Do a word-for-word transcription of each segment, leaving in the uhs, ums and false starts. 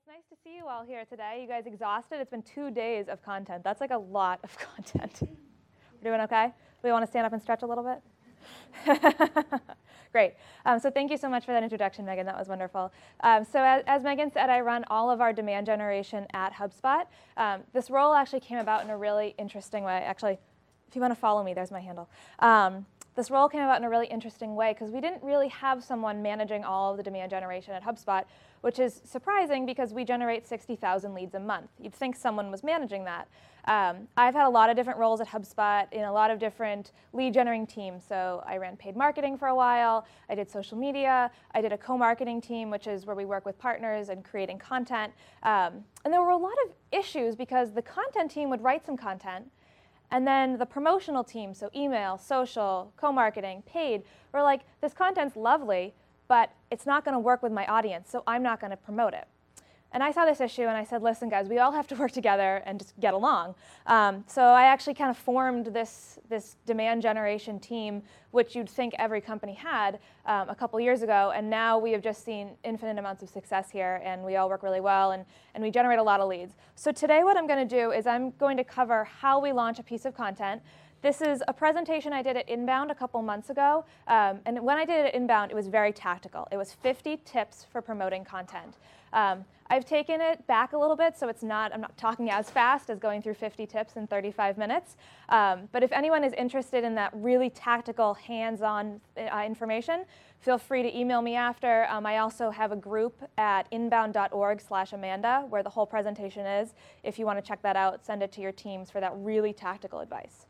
nice to see you all here today. You guys exhausted? It's been two days of content. That's like a lot of content. We're doing okay? We want to stand up and stretch a little bit? Great. Um, so thank you so much for that introduction, Megan. That was wonderful. Um, so as, as Megan said, I run all of our demand generation at HubSpot. Um, this role actually came about in a really interesting way. Actually, if you want to follow me, there's my handle. Um, This role came about in a really interesting way because we didn't really have someone managing all of the demand generation at HubSpot, which is surprising because we generate sixty thousand leads a month. You'd think someone was managing that. Um, I've had a lot of different roles at HubSpot in a lot of different lead generating teams. So I ran paid marketing for a while. I did social media. I did a co-marketing team, which is where we work with partners and creating content. Um, and there were a lot of issues because the content team would write some content, and then the promotional team, so email, social, co-marketing, paid, were like, this content's lovely, but it's not going to work with my audience, so I'm not going to promote it. And I saw this issue and I said, listen guys, we all have to work together and just get along. Um, so I actually kind of formed this, this demand generation team, which you'd think every company had um, a couple years ago, and now we have just seen infinite amounts of success here, and we all work really well, and, and we generate a lot of leads. So today what I'm going to do is I'm going to cover how we launch a piece of content. This is a presentation I did at Inbound a couple months ago, um, and when I did it at Inbound, it was very tactical. It was fifty tips for promoting content. Um, I've taken it back a little bit, so it's not, I'm not talking as fast as going through fifty tips in thirty-five minutes. Um, but if anyone is interested in that really tactical, hands-on uh, information, feel free to email me after. Um, I also have a group at inbound dot org slash Amanda where the whole presentation is. If you want to check that out, send it to your teams for that really tactical advice.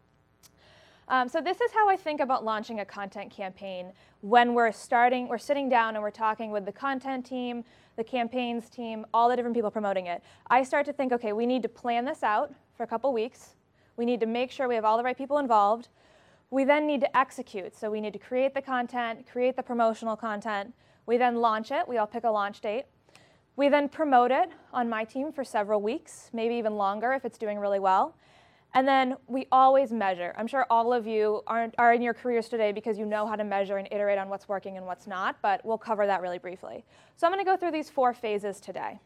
Um, so this is how I think about launching a content campaign when we're starting, we're sitting down and we're talking with the content team, the campaigns team, all the different people promoting it. I start to think, okay, we need to plan this out for a couple weeks. We need to make sure we have all the right people involved. We then need to execute. So we need to create the content, create the promotional content. We then launch it. We all pick a launch date. We then promote it on my team for several weeks, maybe even longer if it's doing really well. And then we always measure. I'm sure all of you aren't, are in your careers today because you know how to measure and iterate on what's working and what's not, but we'll cover that really briefly. So I'm going to go through these four phases today.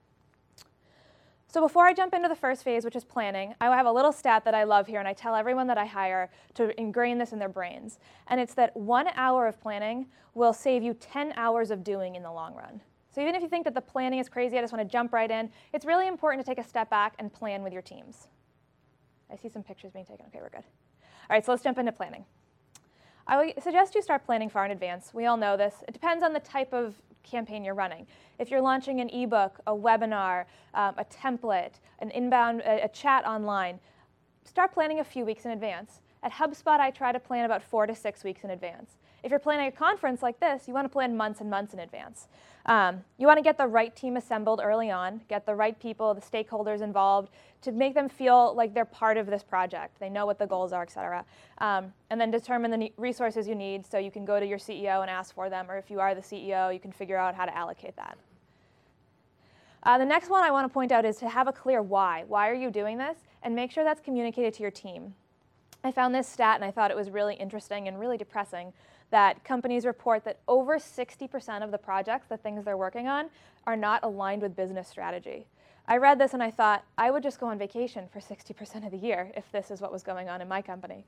So before I jump into the first phase, which is planning, I have a little stat that I love here, and I tell everyone that I hire to ingrain this in their brains. And it's that one hour of planning will save you ten hours of doing in the long run. So even if you think that the planning is crazy, I just want to jump right in, it's really important to take a step back and plan with your teams. I see some pictures being taken. Okay, we're good. All right, so let's jump into planning. I would suggest you start planning far in advance. We all know this. It depends on the type of campaign you're running. If you're launching an ebook, a webinar, um, a template, an inbound, a, a chat online, start planning a few weeks in advance. At HubSpot, I try to plan about four to six weeks in advance. If you're planning a conference like this, you want to plan months and months in advance. Um, you want to get the right team assembled early on, get the right people, the stakeholders involved, to make them feel like they're part of this project. They know what the goals are, et cetera. Um, and then determine the resources you need so you can go to your C E O and ask for them, or if you are the C E O, you can figure out how to allocate that. Uh, the next one I want to point out is to have a clear why. Why are you doing this? And make sure that's communicated to your team. I found this stat and I thought it was really interesting and really depressing that companies report that over sixty percent of the projects, the things they're working on, are not aligned with business strategy. I read this and I thought, I would just go on vacation for sixty percent of the year if this is what was going on in my company.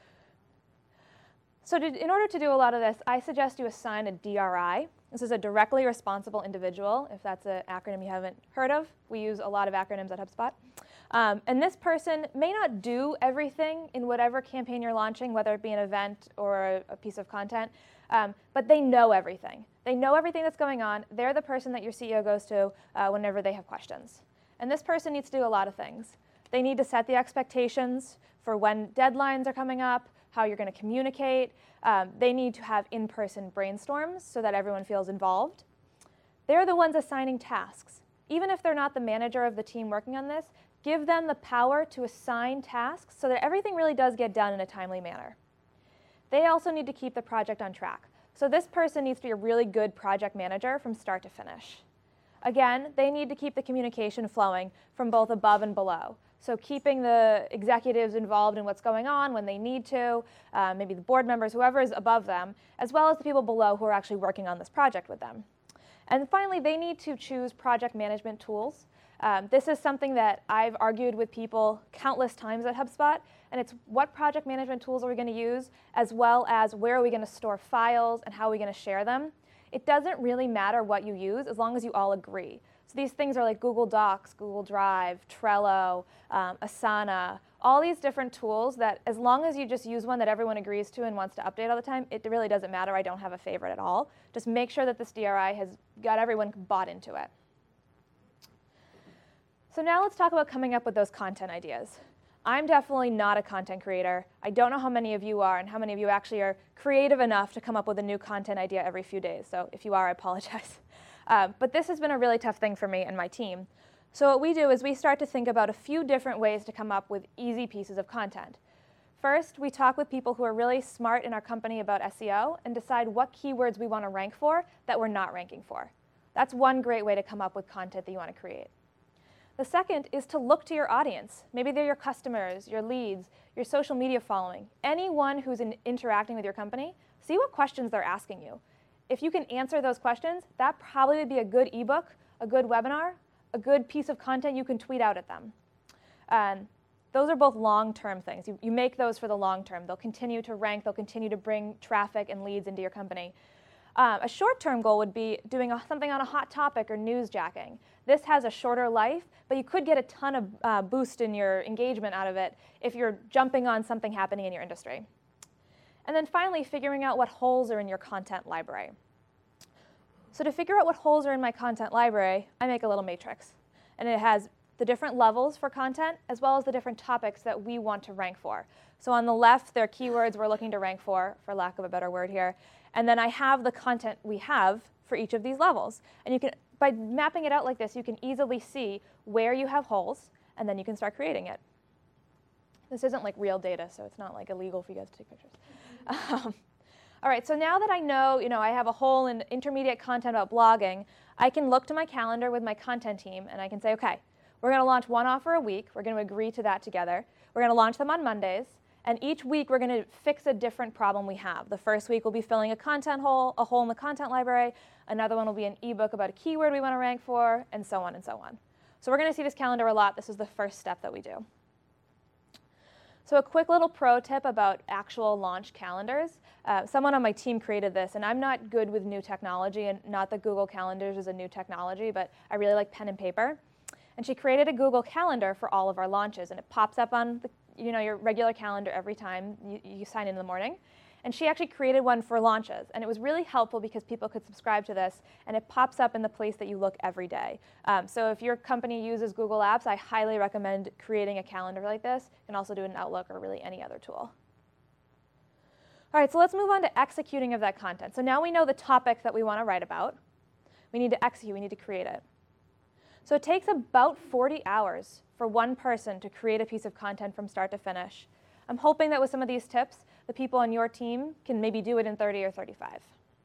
So to, in order to do a lot of this, I suggest you assign a D R I. This is a directly responsible individual, if that's an acronym you haven't heard of. We use a lot of acronyms at HubSpot. Um, and this person may not do everything in whatever campaign you're launching, whether it be an event or a, a piece of content, um, but they know everything. They know everything that's going on. They're the person that your C E O goes to uh, whenever they have questions. And this person needs to do a lot of things. They need to set the expectations for when deadlines are coming up, how you're going to communicate. Um, they need to have in-person brainstorms so that everyone feels involved. They're the ones assigning tasks. Even if they're not the manager of the team working on this, give them the power to assign tasks so that everything really does get done in a timely manner. They also need to keep the project on track. So this person needs to be a really good project manager from start to finish. Again, they need to keep the communication flowing from both above and below. So keeping the executives involved in what's going on when they need to, uh, maybe the board members, whoever is above them, as well as the people below who are actually working on this project with them. And finally, they need to choose project management tools. Um, this is something that I've argued with people countless times at HubSpot, and it's what project management tools are we going to use, as well as where are we going to store files and how are we going to share them. It doesn't really matter what you use as long as you all agree. So these things are like Google Docs, Google Drive, Trello, um, Asana, all these different tools that as long as you just use one that everyone agrees to and wants to update all the time, it really doesn't matter. I don't have a favorite at all. Just make sure that this D R I has got everyone bought into it. So now let's talk about coming up with those content ideas. I'm definitely not a content creator. I don't know how many of you are and how many of you actually are creative enough to come up with a new content idea every few days. So if you are, I apologize. Uh, but this has been a really tough thing for me and my team. So what we do is we start to think about a few different ways to come up with easy pieces of content. First, we talk with people who are really smart in our company about S E O and decide what keywords we want to rank for that we're not ranking for. That's one great way to come up with content that you want to create. The second is to look to your audience. Maybe they're your customers, your leads, your social media following, anyone who's in interacting with your company. See what questions they're asking you. If you can answer those questions, that probably would be a good ebook, a good webinar, a good piece of content you can tweet out at them. Um, those are both long-term things. You, you make those for the long term. They'll continue to rank. They'll continue to bring traffic and leads into your company. Um, a short-term goal would be doing a, something on a hot topic or newsjacking. This has a shorter life, but you could get a ton of uh, boost in your engagement out of it if you're jumping on something happening in your industry. And then finally, figuring out what holes are in your content library. So to figure out what holes are in my content library, I make a little matrix. And it has the different levels for content, as well as the different topics that we want to rank for. So on the left, there are keywords we're looking to rank for, for lack of a better word here. And then I have the content we have for each of these levels. And you can, by mapping it out like this, you can easily see where you have holes, and then you can start creating it. This isn't like real data, so it's not like illegal for you guys to take pictures. Um, all right, so now that I know, you know, I have a hole in intermediate content about blogging, I can look to my calendar with my content team, and I can say, okay, we're going to launch one offer a week. We're going to agree to that together. We're going to launch them on Mondays. And each week, we're going to fix a different problem we have. The first week will be filling a content hole, a hole in the content library. Another one will be an ebook about a keyword we want to rank for, and so on and so on. So we're going to see this calendar a lot. This is the first step that we do. So a quick little pro tip about actual launch calendars. Uh, someone on my team created this, and I'm not good with new technology, and not that Google Calendars is a new technology, but I really like pen and paper. And she created a Google Calendar for all of our launches, and it pops up on the, you know, your regular calendar every time you, you sign in in the morning. And she actually created one for launches, and it was really helpful because people could subscribe to this, and it pops up in the place that you look every day. Um, so if your company uses Google Apps, I highly recommend creating a calendar like this. You can also do it in Outlook or really any other tool. All right, so let's move on to executing of that content. So now we know the topic that we want to write about. We need to execute, we need to create it. So it takes about forty hours for one person to create a piece of content from start to finish. I'm hoping that with some of these tips, the people on your team can maybe do it in thirty or thirty-five.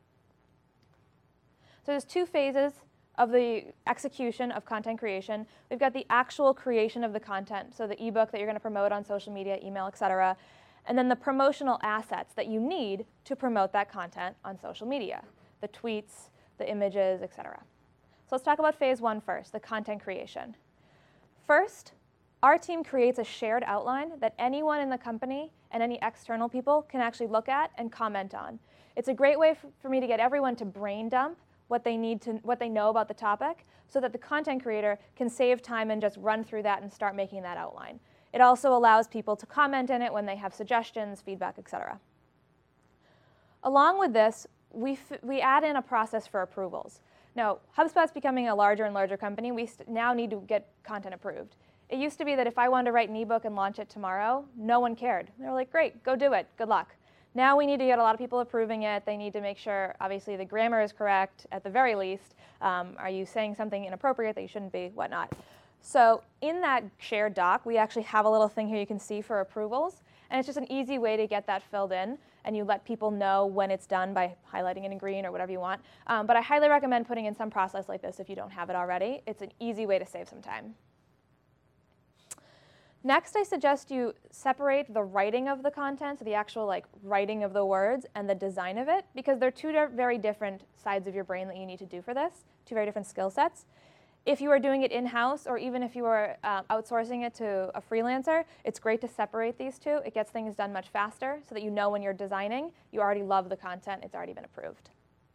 So there's two phases of the execution of content creation. We've got the actual creation of the content, so the ebook that you're going to promote on social media, email, et cetera, and then the promotional assets that you need to promote that content on social media, the tweets, the images, et cetera. So let's talk about phase one first, the content creation. First, our team creates a shared outline that anyone in the company and any external people can actually look at and comment on. It's a great way for me to get everyone to brain dump what they need to, what they know about the topic, so that the content creator can save time and just run through that and start making that outline. It also allows people to comment in it when they have suggestions, feedback, et cetera. Along with this, we, f we add in a process for approvals. Now, HubSpot's becoming a larger and larger company. We now need to get content approved. It used to be that if I wanted to write an ebook and launch it tomorrow, no one cared. They were like, great, go do it, good luck. Now we need to get a lot of people approving it. They need to make sure, obviously, the grammar is correct, at the very least. Um, are you saying something inappropriate that you shouldn't be, whatnot. So in that shared doc, we actually have a little thing here you can see for approvals. And it's just an easy way to get that filled in. And you let people know when it's done by highlighting it in green or whatever you want. Um, but I highly recommend putting in some process like this if you don't have it already. It's an easy way to save some time. Next, I suggest you separate the writing of the content, so the actual like writing of the words, and the design of it, because they're two very different sides of your brain that you need to do for this, two very different skill sets. If you are doing it in-house, or even if you are uh, outsourcing it to a freelancer, it's great to separate these two. It gets things done much faster, so that you know when you're designing, you already love the content, it's already been approved.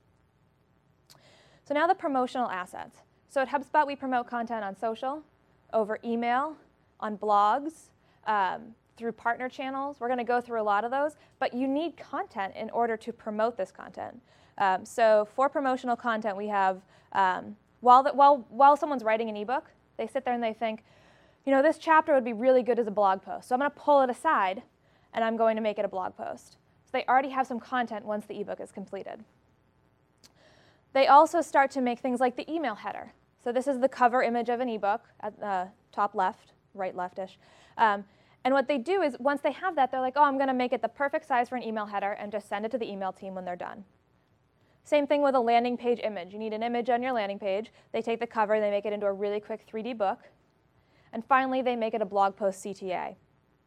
So now the promotional assets. So at HubSpot, we promote content on social, over email, on blogs, um, through partner channels. We're going to go through a lot of those, but you need content in order to promote this content. Um, so for promotional content, we have, um, while, the, while, while someone's writing an ebook, they sit there and they think, you know, this chapter would be really good as a blog post. So I'm going to pull it aside, and I'm going to make it a blog post. So they already have some content once the ebook is completed. They also start to make things like the email header. So this is the cover image of an ebook at the top left. Right leftish. Um, and what they do is once they have that, they're like, oh, I'm going to make it the perfect size for an email header and just send it to the email team when they're done. Same thing with a landing page image. You need an image on your landing page. They take the cover, they make it into a really quick three D book. And finally, they make it a blog post C T A.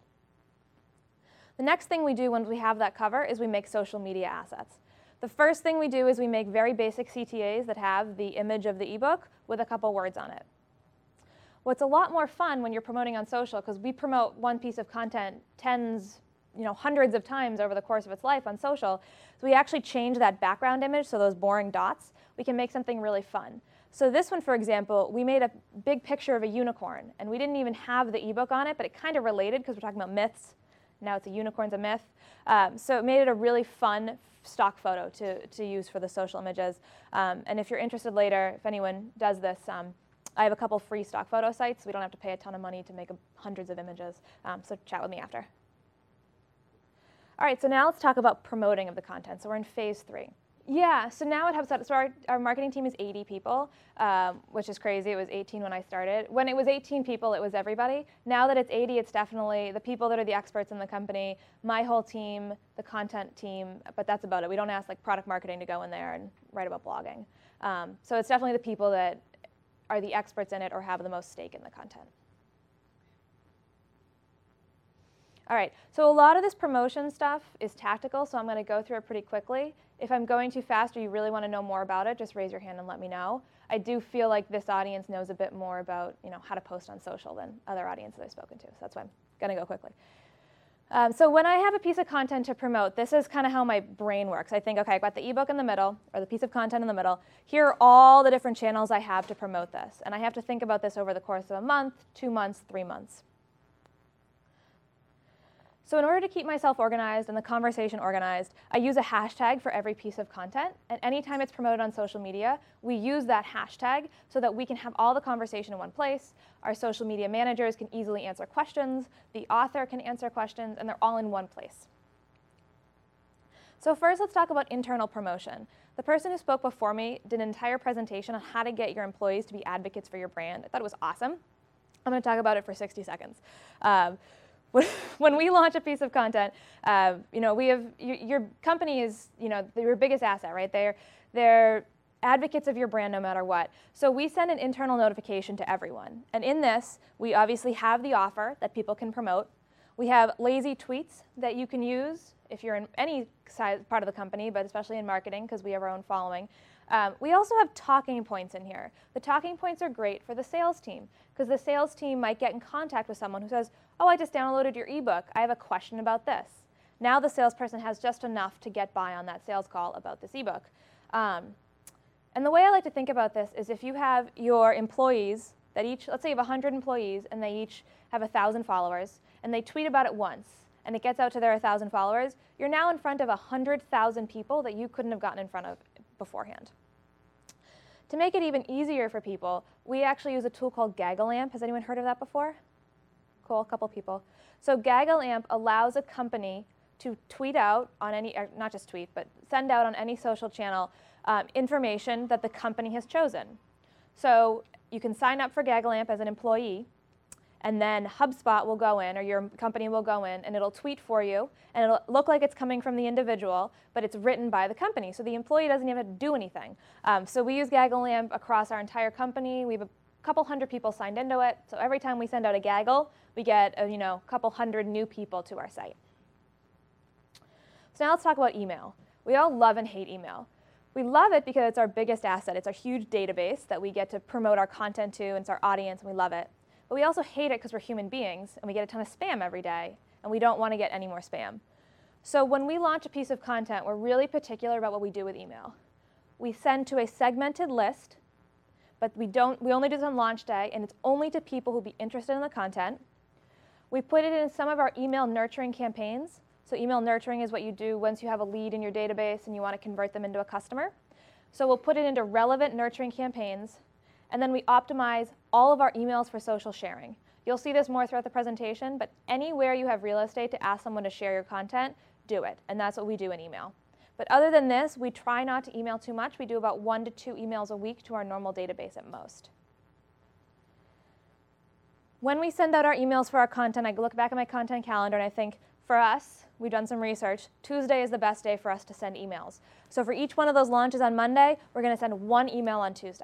The next thing we do once we have that cover is we make social media assets. The first thing we do is we make very basic C T As that have the image of the ebook with a couple words on it. What's a lot more fun when you're promoting on social, because we promote one piece of content tens, you know, hundreds of times over the course of its life on social, so we actually change that background image, so those boring dots, we can make something really fun. So this one, for example, we made a big picture of a unicorn, and we didn't even have the ebook on it, but it kind of related because we're talking about myths. Now it's a unicorn's a myth. Um, so it made it a really fun stock photo to, to use for the social images. Um, and if you're interested later, if anyone does this, um, I have a couple free stock photo sites. We don't have to pay a ton of money to make a, hundreds of images. Um, so chat with me after. All right, so now let's talk about promoting of the content. So we're in phase three. Yeah, so now it HubSpot, so our, our marketing team is eighty people, um, which is crazy. It was eighteen when I started. When it was eighteen people, it was everybody. Now that it's eighty, it's definitely the people that are the experts in the company, my whole team, the content team, but that's about it. We don't ask like product marketing to go in there and write about blogging. Um, so it's definitely the people that are the experts in it or have the most stake in the content. All right, so a lot of this promotion stuff is tactical, so I'm going to go through it pretty quickly. If I'm going too fast or you really want to know more about it, just raise your hand and let me know. I do feel like this audience knows a bit more about, you know, how to post on social than other audiences I've spoken to, so that's why I'm going to go quickly. Um, so when I have a piece of content to promote, this is kind of how my brain works. I think, okay, I've got the ebook in the middle, or the piece of content in the middle. Here are all the different channels I have to promote this. And I have to think about this over the course of a month, two months, three months. So in order to keep myself organized and the conversation organized, I use a hashtag for every piece of content. And anytime it's promoted on social media, we use that hashtag so that we can have all the conversation in one place. Our social media managers can easily answer questions. The author can answer questions, and they're all in one place. So first, let's talk about internal promotion. The person who spoke before me did an entire presentation on how to get your employees to be advocates for your brand. I thought it was awesome. I'm going to talk about it for sixty seconds. Um, When we launch a piece of content, uh, you know, we have your, your company is, you know, your biggest asset, right? They're they're advocates of your brand no matter what. So we send an internal notification to everyone, and in this, we obviously have the offer that people can promote. We have lazy tweets that you can use if you're in any size, part of the company, but especially in marketing because we have our own following. Um, we also have talking points in here. The talking points are great for the sales team because the sales team might get in contact with someone who says, oh, I just downloaded your ebook. I have a question about this. Now the salesperson has just enough to get by on that sales call about this ebook. Um, and the way I like to think about this is if you have your employees that each, let's say you have one hundred employees and they each have one thousand followers and they tweet about it once and it gets out to their one thousand followers, you're now in front of one hundred thousand people that you couldn't have gotten in front of beforehand. To make it even easier for people, we actually use a tool called GaggleAmp. Has anyone heard of that before? Cool, a couple people. So GaggleAmp allows a company to tweet out on any, or not just tweet, but send out on any social channel um, information that the company has chosen. So you can sign up for GaggleAmp as an employee, and then HubSpot will go in, or your company will go in, and it'll tweet for you, and it'll look like it's coming from the individual, but it's written by the company, so the employee doesn't even have to do anything. Um, so we use GaggleAmp across our entire company. We have a couple hundred people signed into it. So every time we send out a gaggle, we get a you know, couple hundred new people to our site. So now let's talk about email. We all love and hate email. We love it because it's our biggest asset. It's our huge database that we get to promote our content to, and it's our audience, and we love it. But we also hate it because we're human beings, and we get a ton of spam every day, and we don't want to get any more spam. So when we launch a piece of content, we're really particular about what we do with email. We send to a segmented list, but we, don't, we only do this on launch day, and it's only to people who will be interested in the content. We put it in some of our email nurturing campaigns. So email nurturing is what you do once you have a lead in your database and you want to convert them into a customer. So we'll put it into relevant nurturing campaigns, and then we optimize all of our emails for social sharing. You'll see this more throughout the presentation, but anywhere you have real estate to ask someone to share your content, do it, and that's what we do in email. But other than this, we try not to email too much. We do about one to two emails a week to our normal database at most. When we send out our emails for our content, I look back at my content calendar and I think, for us, we've done some research, Tuesday is the best day for us to send emails. So for each one of those launches on Monday, we're going to send one email on Tuesday.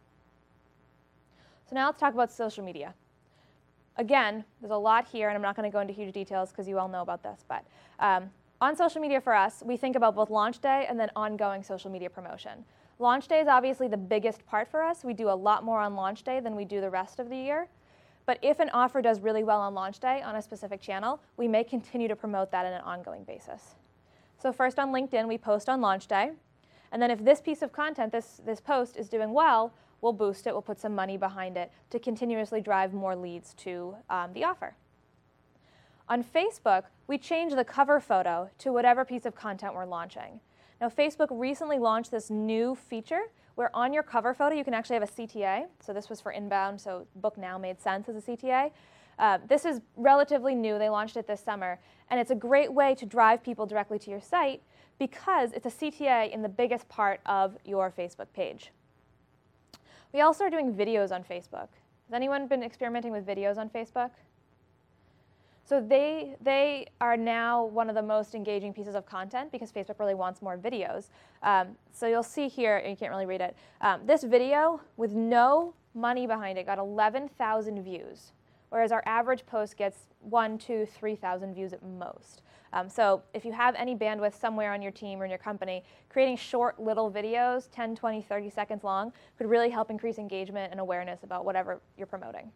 So now let's talk about social media. Again, there's a lot here, and I'm not going to go into huge details because you all know about this. But um, on social media for us, we think about both launch day and then ongoing social media promotion. Launch day is obviously the biggest part for us. We do a lot more on launch day than we do the rest of the year. But if an offer does really well on launch day on a specific channel, we may continue to promote that on an ongoing basis. So first on LinkedIn, we post on launch day. And then if this piece of content, this, this post is doing well, we'll boost it, we'll put some money behind it to continuously drive more leads to um, the offer. On Facebook, we change the cover photo to whatever piece of content we're launching. Now, Facebook recently launched this new feature where on your cover photo you can actually have a C T A. So this was for inbound, so Book Now made sense as a C T A. Uh, this is relatively new. They launched it this summer. And it's a great way to drive people directly to your site because it's a C T A in the biggest part of your Facebook page. We also are doing videos on Facebook. Has anyone been experimenting with videos on Facebook? So they, they are now one of the most engaging pieces of content because Facebook really wants more videos. Um, so you'll see here, and you can't really read it, um, this video with no money behind it got eleven thousand views, whereas our average post gets one, two, three thousand views at most. Um, so if you have any bandwidth somewhere on your team or in your company, creating short little videos, ten, twenty, thirty seconds long, could really help increase engagement and awareness about whatever you're promoting.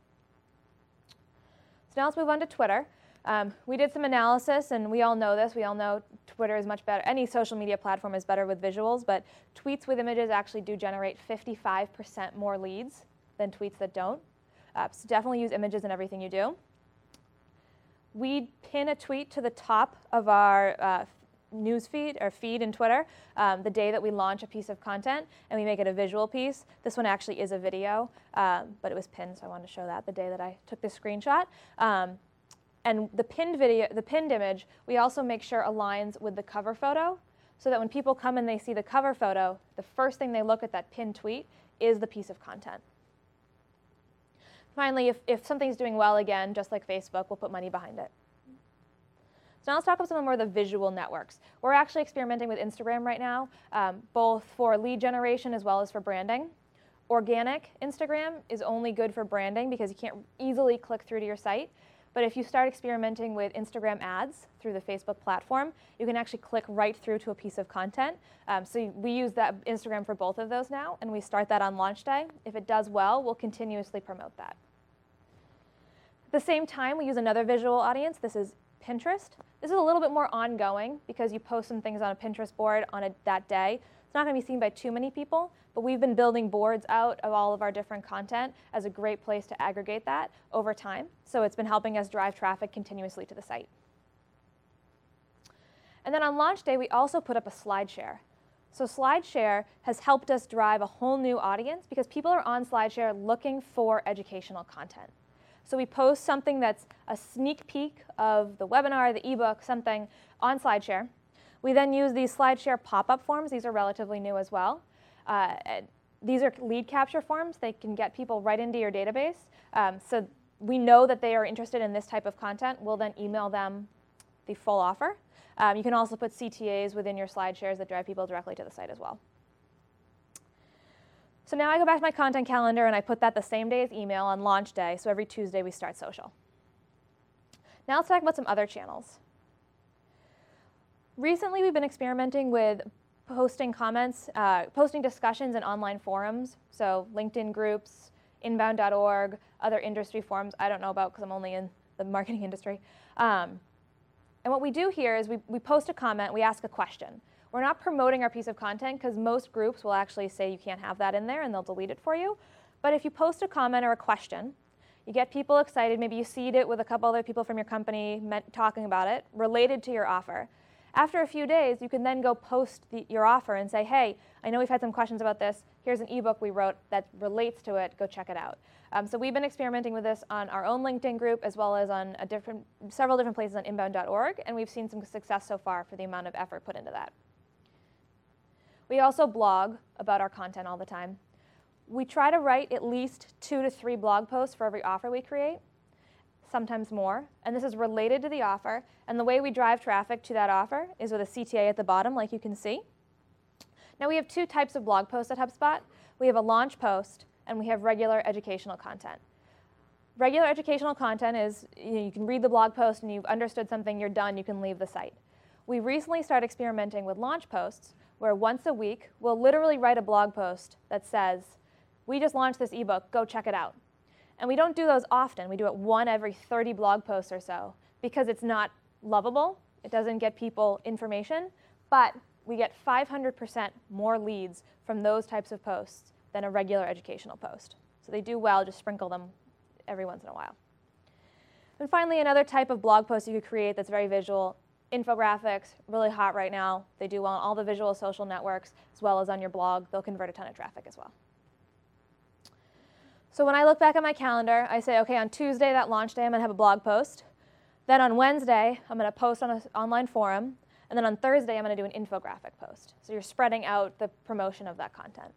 So now let's move on to Twitter. Um, we did some analysis, and we all know this. We all know Twitter is much better. Any social media platform is better with visuals, but tweets with images actually do generate fifty-five percent more leads than tweets that don't. Uh, so definitely use images in everything you do. We pin a tweet to the top of our uh, news feed or feed in Twitter um, the day that we launch a piece of content, and we make it a visual piece. This one actually is a video, um, but it was pinned, so I wanted to show that the day that I took this screenshot. Um, And the pinned video, the pinned image, we also make sure aligns with the cover photo so that when people come and they see the cover photo, the first thing they look at that pinned tweet is the piece of content. Finally, if, if something's doing well again, just like Facebook, we'll put money behind it. So now let's talk about some more of the visual networks. We're actually experimenting with Instagram right now, um, both for lead generation as well as for branding. Organic Instagram is only good for branding because you can't easily click through to your site. But if you start experimenting with Instagram ads through the Facebook platform, you can actually click right through to a piece of content. Um, so we use that Instagram for both of those now, and we start that on launch day. If it does well, we'll continuously promote that. At the same time, we use another visual audience. This is Pinterest. This is a little bit more ongoing because you post some things on a Pinterest board on a, that day. It's not going to be seen by too many people, but we've been building boards out of all of our different content as a great place to aggregate that over time. So it's been helping us drive traffic continuously to the site. And then on launch day, we also put up a SlideShare. So SlideShare has helped us drive a whole new audience because people are on SlideShare looking for educational content. So we post something that's a sneak peek of the webinar, the ebook, something on SlideShare. We then use these SlideShare pop-up forms. These are relatively new as well. Uh, these are lead capture forms. They can get people right into your database. Um, so we know that they are interested in this type of content. We'll then email them the full offer. Um, you can also put C T As within your SlideShares that drive people directly to the site as well. So now I go back to my content calendar and I put that the same day as email on launch day, so every Tuesday we start social. Now let's talk about some other channels. Recently we've been experimenting with posting comments, uh, posting discussions in online forums, so LinkedIn groups, inbound dot org, other industry forums I don't know about because I'm only in the marketing industry. Um, and what we do here is we, we post a comment, we ask a question. We're not promoting our piece of content because most groups will actually say you can't have that in there and they'll delete it for you. But if you post a comment or a question, you get people excited, maybe you seed it with a couple other people from your company talking about it, related to your offer. After a few days, you can then go post the, your offer and say, hey, I know we've had some questions about this. Here's an ebook we wrote that relates to it. Go check it out. Um, so we've been experimenting with this on our own LinkedIn group as well as on a different, several different places on inbound dot org, and we've seen some success so far for the amount of effort put into that. We also blog about our content all the time. We try to write at least two to three blog posts for every offer we create, sometimes more, and this is related to the offer, and the way we drive traffic to that offer is with a C T A at the bottom, like you can see. Now we have two types of blog posts at HubSpot. We have a launch post, and we have regular educational content. Regular educational content is, you know, you can read the blog post and you've understood something, you're done, you can leave the site. We recently started experimenting with launch posts, where once a week, we'll literally write a blog post that says, we just launched this ebook, go check it out. And we don't do those often. We do it one every thirty blog posts or so because it's not lovable. It doesn't get people information, but we get five hundred percent more leads from those types of posts than a regular educational post. So they do well, just sprinkle them every once in a while. And finally, another type of blog post you could create that's very visual. Infographics, really hot right now. They do well on all the visual social networks as well as on your blog. They'll convert a ton of traffic as well. So when I look back at my calendar, I say, okay, on Tuesday, that launch day, I'm going to have a blog post. Then on Wednesday, I'm going to post on an online forum. And then on Thursday, I'm going to do an infographic post. So you're spreading out the promotion of that content.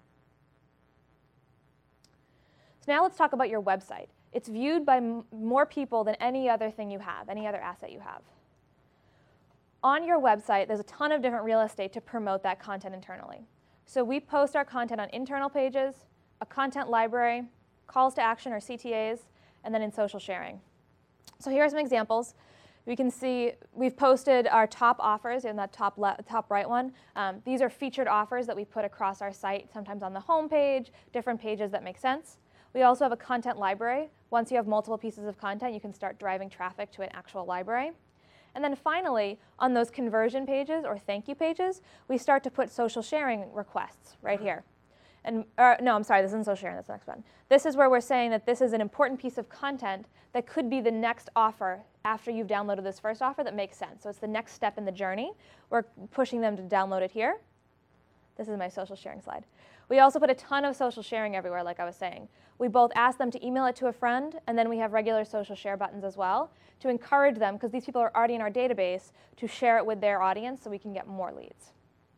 So now let's talk about your website. It's viewed by m- more people than any other thing you have, any other asset you have. On your website, there's a ton of different real estate to promote that content internally. So we post our content on internal pages, a content library, calls to action or C T As, and then in social sharing. So here are some examples. We can see we've posted our top offers in that top, le- top right one. Um, these are featured offers that we put across our site, sometimes on the home page, different pages that make sense. We also have a content library. Once you have multiple pieces of content, you can start driving traffic to an actual library. And then finally, on those conversion pages or thank you pages, we start to put social sharing requests right here. And, or, no, I'm sorry, this isn't social sharing, that's the next one. This is where we're saying that this is an important piece of content that could be the next offer after you've downloaded this first offer that makes sense. So it's the next step in the journey. We're pushing them to download it here. This is my social sharing slide. We also put a ton of social sharing everywhere, like I was saying. We both ask them to email it to a friend, and then we have regular social share buttons as well to encourage them, because these people are already in our database, to share it with their audience so we can get more leads.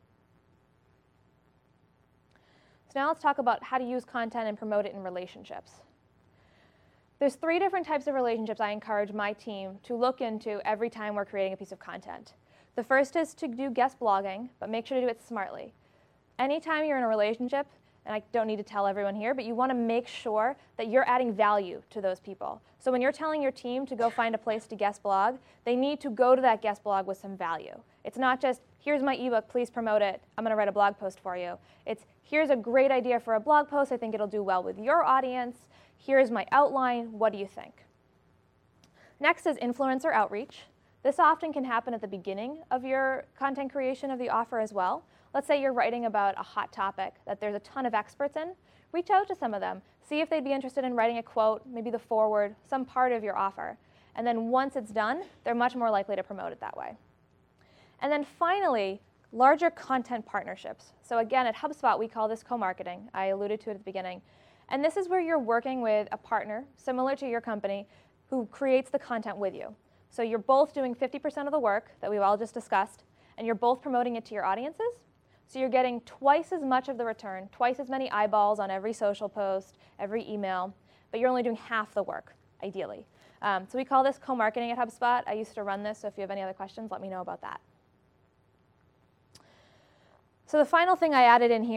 So now let's talk about how to use content and promote it in relationships. There's three different types of relationships I encourage my team to look into every time we're creating a piece of content. The first is to do guest blogging, but make sure to do it smartly. Anytime you're in a relationship, and I don't need to tell everyone here, but you want to make sure that you're adding value to those people. So when you're telling your team to go find a place to guest blog, they need to go to that guest blog with some value. It's not just, here's my ebook, please promote it, I'm going to write a blog post for you. It's, here's a great idea for a blog post, I think it'll do well with your audience, here's my outline, what do you think? Next is influencer outreach. This often can happen at the beginning of your content creation of the offer as well. Let's say you're writing about a hot topic that there's a ton of experts in. Reach out to some of them. See if they'd be interested in writing a quote, maybe the foreword, some part of your offer. And then once it's done, they're much more likely to promote it that way. And then finally, larger content partnerships. So again, at HubSpot, we call this co-marketing. I alluded to it at the beginning. And this is where you're working with a partner, similar to your company, who creates the content with you. So you're both doing fifty percent of the work that we've all just discussed, and you're both promoting it to your audiences. So you're getting twice as much of the return, twice as many eyeballs on every social post, every email, but you're only doing half the work, ideally. Um, so we call this co-marketing at HubSpot. I used to run this, so if you have any other questions, let me know about that. So the final thing I added in here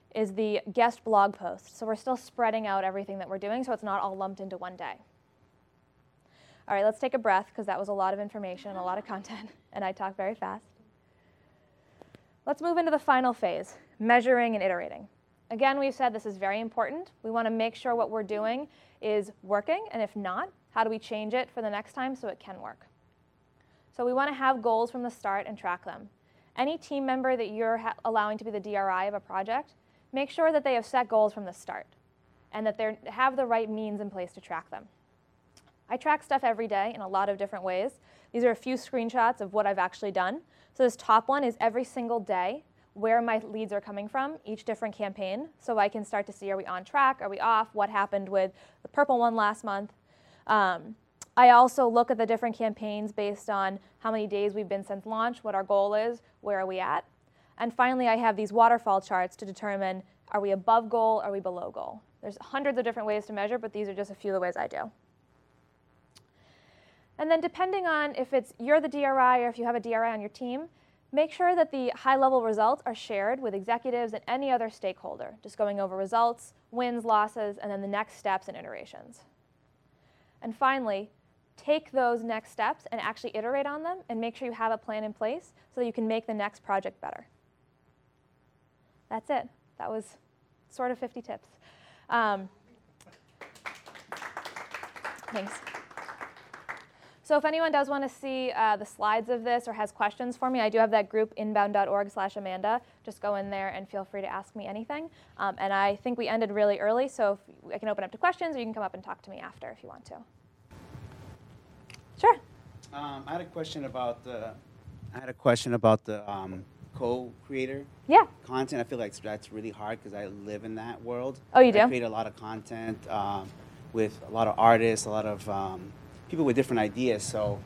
is the guest blog post. So we're still spreading out everything that we're doing so it's not all lumped into one day. All right, let's take a breath because that was a lot of information, a lot of content, and I talk very fast. Let's move into the final phase, measuring and iterating. Again, we've said this is very important. We want to make sure what we're doing is working, and if not, how do we change it for the next time so it can work? So we want to have goals from the start and track them. Any team member that you're ha allowing to be the D R I of a project, make sure that they have set goals from the start and that they have the right means in place to track them. I track stuff every day in a lot of different ways. These are a few screenshots of what I've actually done. So this top one is every single day where my leads are coming from, each different campaign, so I can start to see, are we on track, are we off, what happened with the purple one last month. Um, I also look at the different campaigns based on how many days we've been since launch, what our goal is, where are we at. And finally, I have these waterfall charts to determine, are we above goal, are we below goal. There's hundreds of different ways to measure, but these are just a few of the ways I do. And then depending on if it's you're the D R I or if you have a D R I on your team, make sure that the high-level results are shared with executives and any other stakeholder, just going over results, wins, losses, and then the next steps and iterations. And finally, take those next steps and actually iterate on them and make sure you have a plan in place so that you can make the next project better. That's it. That was sort of fifty tips. Um, thanks. So if anyone does want to see uh, the slides of this or has questions for me, I do have that group, inbound dot org slash Amanda. Just go in there and feel free to ask me anything. Um, and I think we ended really early, so if I can open up to questions, or you can come up and talk to me after if you want to. Sure. Um, I had a question about the. I had a question about the um, co-creator. Yeah. Content. I feel like that's really hard because I live in that world. Oh, you do? I create a lot of content um, with a lot of artists, a lot of um, people with different ideas. So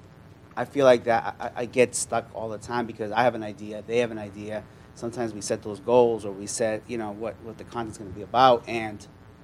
I feel like that I, I get stuck all the time because I have an idea, they have an idea. Sometimes we set those goals or we set, you know, what, what the content's going to be about, and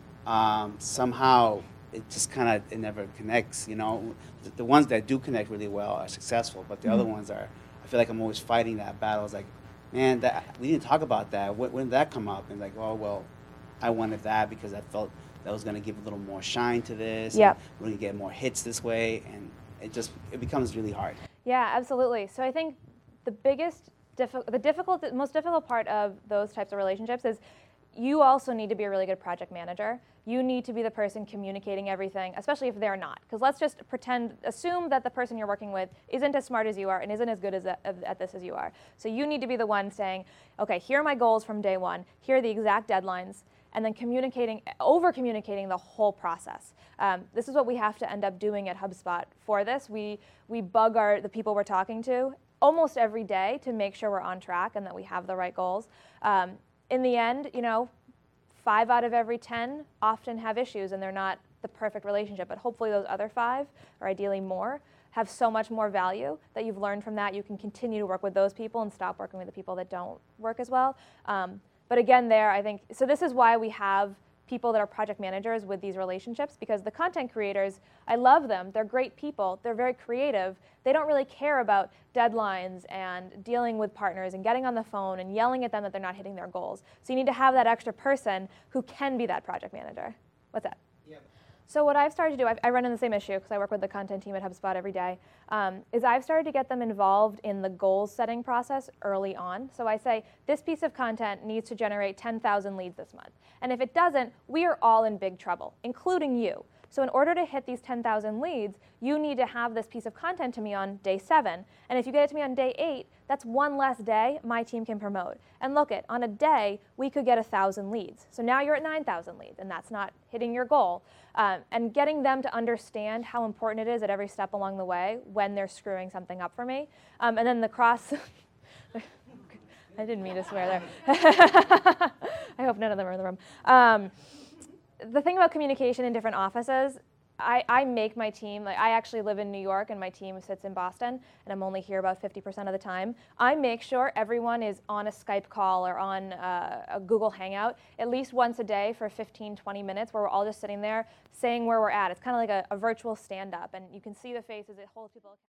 um, somehow it just kind of it never connects. You know, the, the ones that do connect really well are successful, but the mm-hmm. other ones are. I feel like I'm always fighting that battle. It's like, man, that we didn't talk about that. When, when did that come up? And like, oh well, I wanted that because I felt that was going to give a little more shine to this. Yep. We're going to get more hits this way, and it just it becomes really hard. Yeah, absolutely. So I think the biggest, diffi the difficult, most difficult part of those types of relationships is you also need to be a really good project manager. You need to be the person communicating everything, especially if they're not. Because let's just pretend, assume that the person you're working with isn't as smart as you are and isn't as good as a, at this as you are. So you need to be the one saying, okay, here are my goals from day one. Here are the exact deadlines. And then communicating, over-communicating the whole process. Um, this is what we have to end up doing at HubSpot for this. We, we bug our, the people we're talking to almost every day to make sure we're on track and that we have the right goals. Um, in the end, you know, five out of every ten often have issues and they're not the perfect relationship, but hopefully those other five, or ideally more, have so much more value that you've learned from that. You can continue to work with those people and stop working with the people that don't work as well. Um, But again, there, I think, so this is why we have people that are project managers with these relationships, because the content creators, I love them. They're great people. They're very creative. They don't really care about deadlines and dealing with partners and getting on the phone and yelling at them that they're not hitting their goals. So you need to have that extra person who can be that project manager. What's that? Yeah. So what I've started to do, I've, I run in the same issue because I work with the content team at HubSpot every day, um, is I've started to get them involved in the goals setting process early on. So I say, this piece of content needs to generate ten thousand leads this month. And if it doesn't, we are all in big trouble, including you. So in order to hit these ten thousand leads, you need to have this piece of content to me on day seven. And if you get it to me on day eight, that's one less day my team can promote. And look it, on a day, we could get one thousand leads. So now you're at nine thousand leads, and that's not hitting your goal. Um, and getting them to understand how important it is at every step along the way when they're screwing something up for me. Um, and then the cross, I didn't mean to swear there. I hope none of them are in the room. Um, the thing about communication in different offices, I, I make my team, like I actually live in New York and my team sits in Boston and I'm only here about fifty percent of the time. I make sure everyone is on a Skype call or on uh, a Google Hangout at least once a day for fifteen, twenty minutes where we're all just sitting there saying where we're at. It's kind of like a, a virtual stand-up and you can see the faces, it holds people accountable.